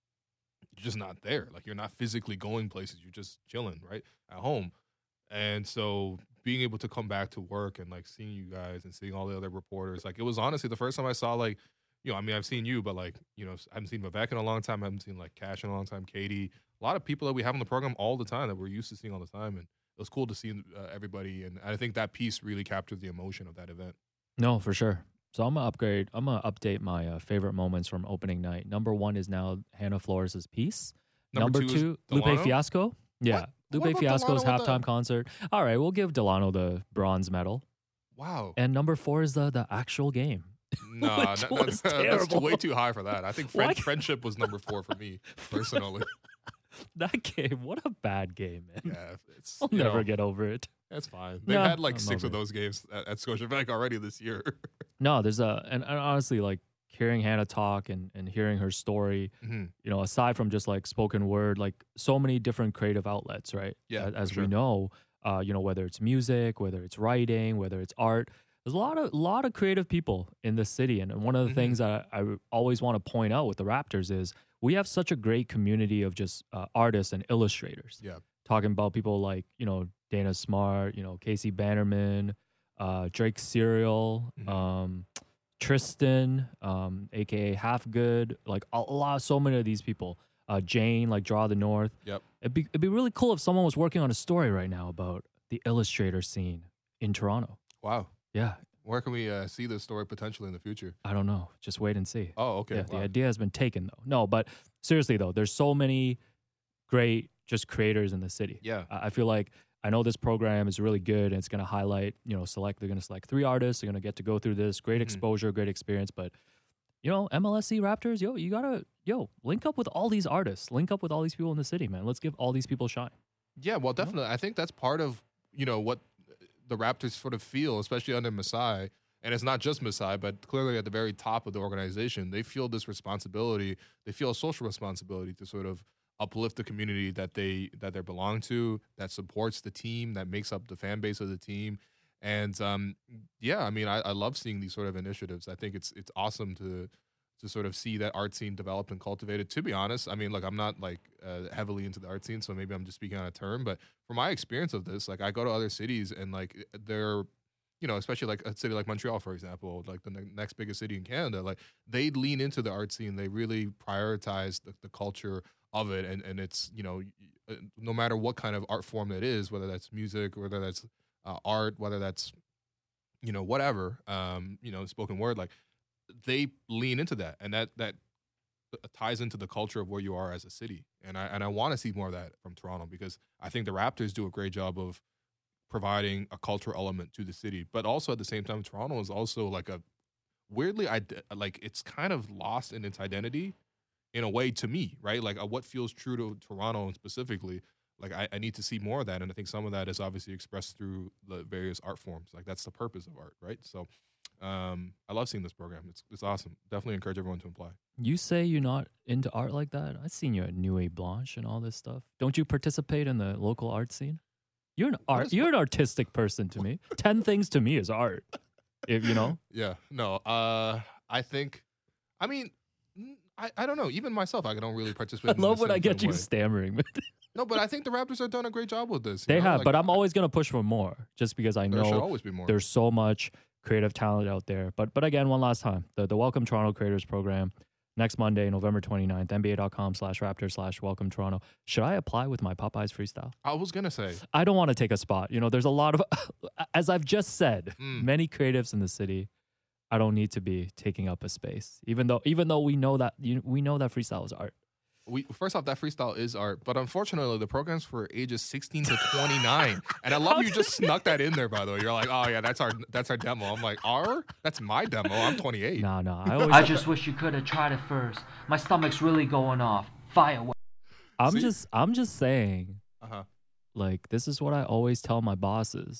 you're just not there. Like you're not physically going places. You're just chilling right at home. And so being able to come back to work and like seeing you guys and seeing all the other reporters, like it was honestly the first time I saw like, you know, I mean, I've seen you, but like, you know, I haven't seen Vivek in a long time. I haven't seen like Cash in a long time, Katie, a lot of people that we have on the program all the time that we're used to seeing all the time. And it was cool to see uh, everybody. And I think that piece really captured the emotion of that event. No, for sure. So I'm gonna upgrade. I'm gonna update my uh, favorite moments from opening night. Number one is now Hannah Flores' piece. Number Number, two two, is Lupe Delano? Fiasco. Yeah, What? Lupe What about Fiasco's Delano with halftime the- concert. All right, we'll give Delano the bronze medal. Wow. And number four is the the actual game. Nah, Which that, was that's, that's too, terrible. way too high for that. I think Why friend, can't- friendship was number four for me personally. That game, what a bad game, man. Yeah, it's I'll you never know, get over it. It's fine. They Nah, had like I'm six over of it. those games at, at Scotiabank already this year. No, there's a and, and honestly, like hearing Hannah talk and and hearing her story, hmm you know, aside from just like spoken word, like so many different creative outlets, right? Yeah, as, for as sure. we know, uh, you know, whether it's music, whether it's writing, whether it's art, there's a lot of lot of creative people in this city, and one of the Mhm. things that I, I always want to point out with the Raptors is we have such a great community of just uh, artists and illustrators. Yeah. Talking about people like you know Dana Smart, you know Casey Bannerman, uh, Drake Serial, Mhm. um, Tristan, um, aka Half Good, like a lot, so many of these people. Uh, Jane, like Draw the North. Yep. It'd be it'd be really cool if someone was working on a story right now about the illustrator scene in Toronto. Wow. Yeah, Where can we uh, see this story potentially in the future? I don't know. Just wait and see. Oh, okay. Yeah, wow. the idea has been taken though. No, but seriously though, there's so many great just creators in the city. Yeah. I I feel like I know this program is really good and it's going to highlight, you know, select, they're going to select three artists. They're going to get to go through this great Mhm. exposure, great experience. But, you know, M L S C Raptors, yo, you got to, yo, link up with all these artists, link up with all these people in the city, man. Let's give all these people shine. Yeah, well, definitely. I think that's part of, you know, what the Raptors sort of feel, especially under Masai. And it's not just Masai, but clearly at the very top of the organization, they feel this responsibility. They feel a social responsibility to sort of uplift the community that they that they belong to, that supports the team, that makes up the fan base of the team. And um, yeah, I mean, I, I love seeing these sort of initiatives. I think it's it's awesome to to sort of see that art scene developed and cultivated. To be honest, I mean, like I'm not like uh, heavily into the art scene, so maybe I'm just speaking on a term. But from my experience of this, like I go to other cities and like they're, you know, especially like a city like Montreal, for example, like the ne- next biggest city in Canada, like they lean into the art scene. They really prioritize the, the culture of it, and and it's, you know, y- uh, no matter what kind of art form that is, whether that's music, whether that's uh, art, whether that's, you know, whatever, um, you know, spoken word, like they lean into that, and that that ties into the culture of where you are as a city. And I and I want to see more of that from Toronto, because I think the Raptors do a great job of providing a cultural element to the city, but also at the same time, Toronto is also like a weirdly, ide- like it's kind of lost in its identity in a way to me, right? Like uh, what feels true to Toronto specifically. Like I, I need to see more of that, and I think some of that is obviously expressed through the various art forms. Like that's the purpose of art, right? So, um, I love seeing this program. It's it's awesome. Definitely encourage everyone to apply. You say you're not into art like that? I've seen you at Nuit Blanche and all this stuff. Don't you participate in the local art scene? You're an art. is- You're an artistic person to me. Ten things to me is art. If you know, Yeah, no. Uh, I think, I mean, mm, I, I don't know. Even myself, I don't really participate. I in love the when I same get you way. stammering. But No, but I think the Raptors have done a great job with this. you they know? have, Like, but I'm always gonna push for more, just because I there should know always be more. there's so much creative talent out there. But but again, one last time, the the Welcome Toronto Creators Program next Monday, November twenty-ninth, N B A dot com slash Raptors slash Welcome Toronto. Should I apply with my Popeyes freestyle? I was gonna say, I don't want to take a spot. You know, there's a lot of, as I've just said, Mm. many creatives in the city. I don't need to be taking up a space, even though even though we know that you, we know that freestyle is art. we first off, that freestyle is art, but unfortunately, the program's for ages sixteen to twenty-nine. And I love you just snuck that in there. By the way, you're like, oh yeah, that's our that's our demo. I'm like, our? That's my demo. I'm twenty-eight. No, no, I always. I just wish you could have tried it first. My stomach's really going off. Fireworks. I'm See? just I'm just saying, Uh huh. like, this is what I always tell my bosses.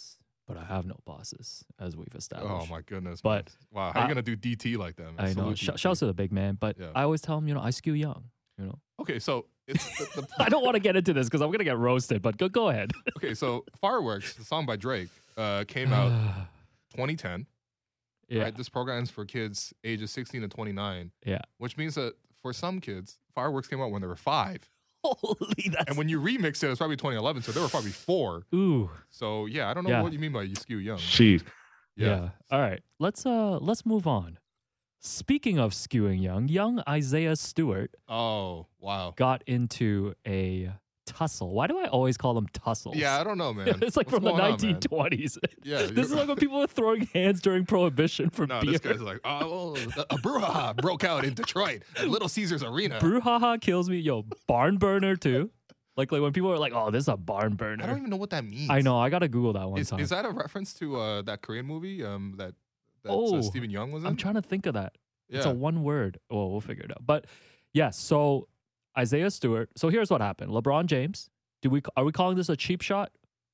but I have no bosses, as we've Oh established. my goodness. But man. Wow, how are I- you gonna do D T like that, man? I know. Salute Sh- D T. shouts to the big man, but Yeah. I always tell him, you know, I skew young. You know, Okay, so it's the, the I don't want to get into this because I'm gonna get roasted. But go go ahead. okay, so Fireworks, the song by Drake, uh, came out twenty ten. yeah, Right, this program is for kids ages sixteen to twenty-nine. Yeah. Which means that for some kids, Fireworks came out when they were five, holy, that's and when you remix it, it's probably twenty eleven, so they were probably four. ooh. So yeah, I don't know Yeah. what you mean by you skew young. Sheesh. Yeah. All right. Let's uh let's move on. Speaking of skewing young, young Isaiah Stewart Oh wow. got into a tussle. Why do I always call them tussles? Yeah, I don't know, man. it's like What's from the going on, man? nineteen twenties. Yeah, this is you- like when people were throwing hands during Prohibition for No, beer. this guy's like, oh, a brouhaha broke out in Detroit at Little Caesars Arena. Brouhaha kills me. Yo, barn burner too. Like like when people are like, oh, this is a barn I don't burner. even know what that means. I know. I gotta Google that one Is, time. is that a reference to uh, that Korean movie um, that that Oh, uh, Stephen Young was in? I'm trying to think of that. yeah. It's a one word. Oh, we'll figure it out. But yes, so Isaiah Stewart. So here's what happened. LeBron James. Do we are we calling this a cheap shot?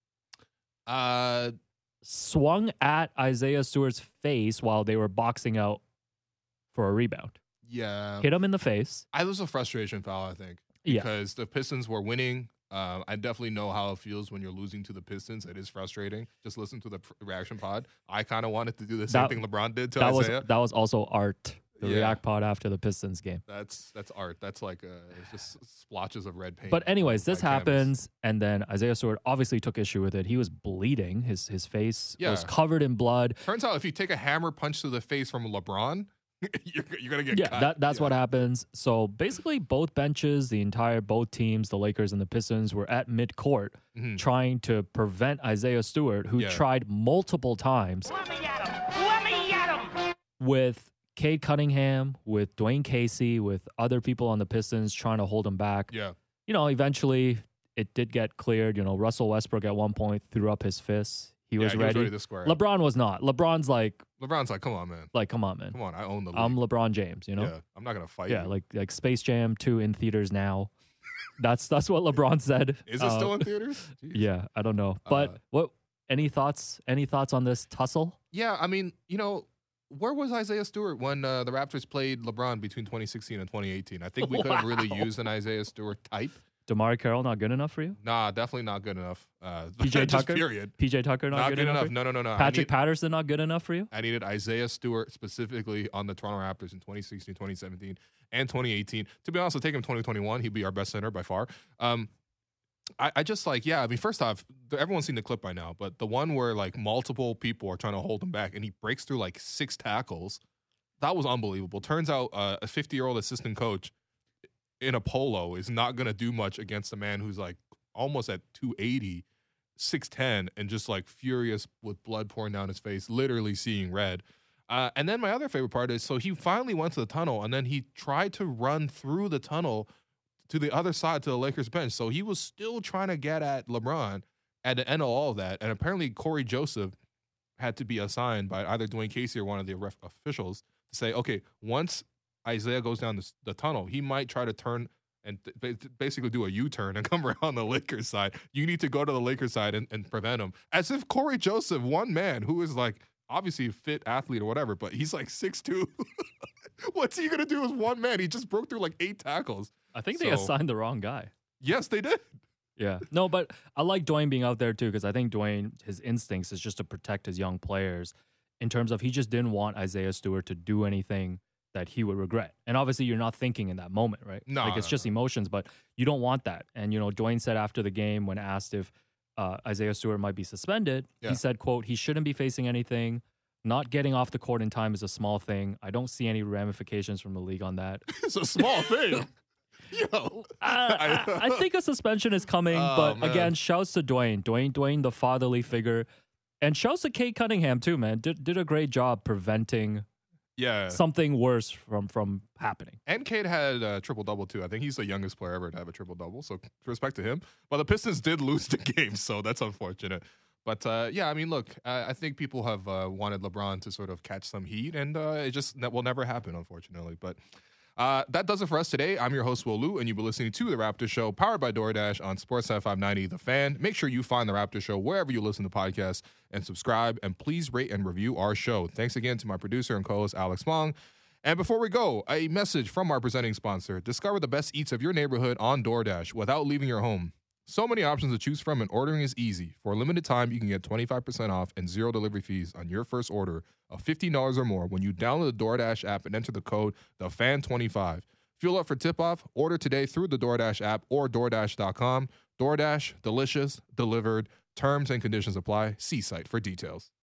uh, Swung at Isaiah Stewart's face while they were boxing out for a rebound. yeah. Hit him in the face. I was a frustration foul, I think, Yeah. because the Pistons were winning. Um, I definitely know how it feels when you're losing to the Pistons. It is frustrating. Just listen to the pr- reaction pod. I kind of wanted to do the same That- thing LeBron did to That was Isaiah. that was also art. The Yeah. React pod after the Pistons game. That's that's art. That's like uh, it's just splotches of red paint. But anyways, this by canvas. happens, and then Isaiah Stewart obviously took issue with it. He was bleeding. His his face was Yeah. covered in blood. Turns out if you take a hammer punch to the face from LeBron, you're, you're gonna get Yeah, cut. that, that's Yeah. what happens. So basically, both benches, the entire both teams, the Lakers and the Pistons, were at midcourt Mhm. trying to prevent Isaiah Stewart, who Yeah. tried multiple times Let me at him! Let me at him! with Cade Cunningham, with Dwayne Casey, with other people on the Pistons trying to hold him back. Yeah. You know, eventually it did get cleared. You know, Russell Westbrook at one point threw up his fists. He Yeah, was he ready. was ready to square. up. LeBron was not. LeBron's like, LeBron's like, come on, man. like, come on, man. Come on, I own the league. I'm LeBron James. You know. Yeah, I'm not gonna fight Yeah, you. like like Space Jam two in theaters now. That's that's what LeBron said. Is it Uh, still in theaters? Jeez. Yeah, I don't know. But Uh, what? Any thoughts? Any thoughts on this tussle? Yeah, I mean, you know, where was Isaiah Stewart when uh, the Raptors played LeBron between twenty sixteen and twenty eighteen? I think we could have really Wow. used an Isaiah Stewart type. Damari Carroll not good enough for you? Nah, definitely not good enough. Uh, P J just Tucker? period. P J Tucker not, Not, good, good enough? enough. for you? No, no, no, no. I Patrick need- Patterson not good enough for you? I needed Isaiah Stewart specifically on the Toronto Raptors in twenty sixteen, twenty seventeen, and twenty eighteen. To be honest, I'll take him twenty twenty-one. He'd be our best center by far. Um, I, I just like, yeah, I mean, first off, th- everyone's seen the clip by now, but the one where like multiple people are trying to hold him back and he breaks through like six tackles, that was unbelievable. Turns out uh, a fifty-year-old assistant coach in a polo is not going to do much against a man who's like almost at two eighty, six ten, and just like furious with blood pouring down his face, literally seeing red. Uh, and then my other favorite part is, so he finally went to the tunnel and then he tried to run through the tunnel to the other side to the Lakers bench. So he was still trying to get at LeBron at the end of all of that. And apparently Corey Joseph had to be assigned by either Dwayne Casey or one of the ref officials to say, okay, once Isaiah goes down the, the tunnel, he might try to turn and th- ba- basically do a U-turn and come around the Lakers side. You need to go to the Lakers side and, and prevent him. As if Corey Joseph, one man who is like obviously a fit athlete or whatever, but he's like six two. What's he going to do as one man? He just broke through like eight tackles. I think they So- assigned the wrong guy. Yes, they did. Yeah. No, but I like Dwayne being out there too because I think Dwayne, his instincts is just to protect his young players in terms of he just didn't want Isaiah Stewart to do anything that he would regret. And obviously you're not thinking in that moment, right? No, Like it's no, just no. emotions, but you don't want that. And, you know, Dwayne said after the game when asked if uh, Isaiah Stewart might be suspended, Yeah. he said, quote, he shouldn't be facing anything. Not getting off the court in time is a small thing. I don't see any ramifications from the league on that. It's a small thing. Yo. I, I, I think a suspension is coming, Oh, but man. again, shouts to Dwayne, Dwayne, Dwayne, the fatherly figure, and shouts to Kate Cunningham too, man. Did did a great job preventing Yeah. something worse from from happening. And Cade had a triple double too. I think he's the youngest player ever to have a triple double. So respect to him. But the Pistons did lose the game, so that's unfortunate. But uh, yeah, I mean, look, I, I think people have uh, wanted LeBron to sort of catch some heat, and uh, it just ne- will never happen, unfortunately. But Uh, that does it for us today. I'm your host, Will Lou, and you've been listening to The Raptor Show, powered by DoorDash on Sportsnet five ninety The Fan. Make sure you find The Raptor Show wherever you listen to podcasts and subscribe, and please rate and review our show. Thanks again to my producer and co-host, Alex Mong. And before we go, a message from our presenting sponsor. Discover the best eats of your neighborhood on DoorDash without leaving your home. So many options to choose from, and ordering is easy. For a limited time, you can get twenty-five percent off and zero delivery fees on your first order of fifteen dollars or more when you download the DoorDash app and enter the code the fan twenty-five. Fuel up for tip-off. Order today through the DoorDash app or DoorDash dot com. DoorDash, delicious, delivered. Terms and conditions apply. See site for details.